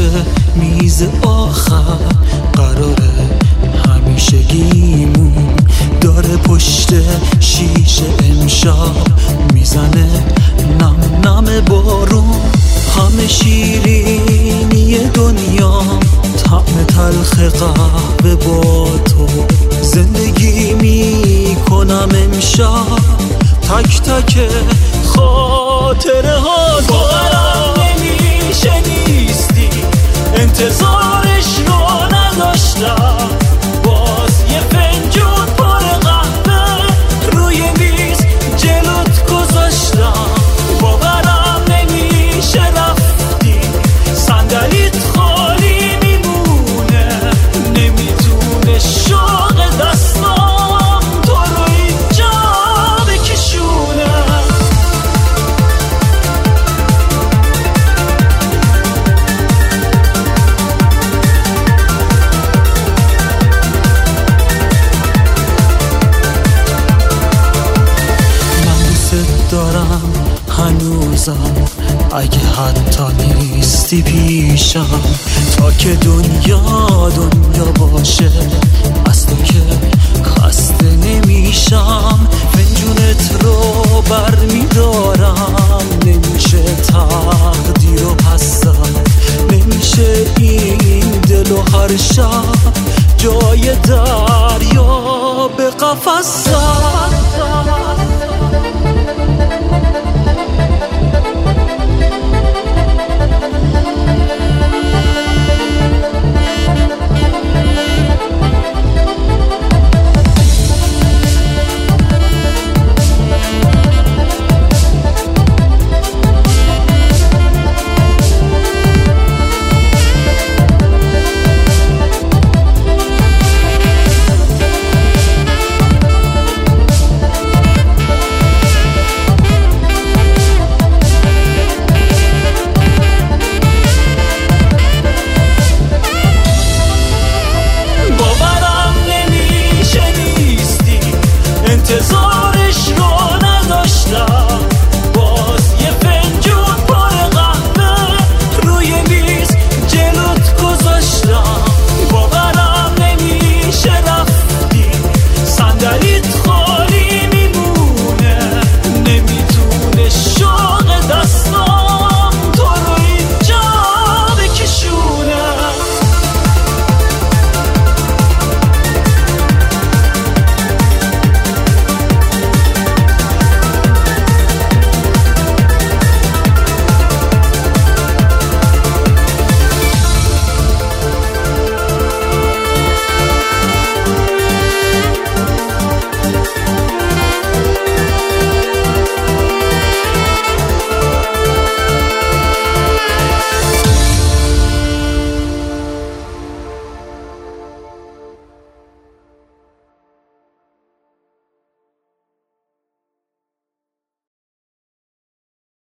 میز آخر قراره همیشگیمون داره پشت شیشه امشب میزنه نم نم بارون. همه شیرینی دنیا طعم تلخ قهوه با تو زندگی میکنم امشب تک تک خاطره ها. باورم نمیشه نیستی انتظارش رو نداشتم. باز یه فنجون پر قهوه روی میز جلوت گذاشتم. باورم نمیشه رفتی صندلیت خالی میمونه. نمیتونه شوق دستام تو رو اینجا بکشونه. دارم هنوزم اگه حتی نیستی پیشم. تا که دنیا باشه از تو که خسته نمیشم. فنجونت رو بر میدارم نمیشه تقدیر و پسم. نمیشه این دل و هر شب جای دریا به قفسم.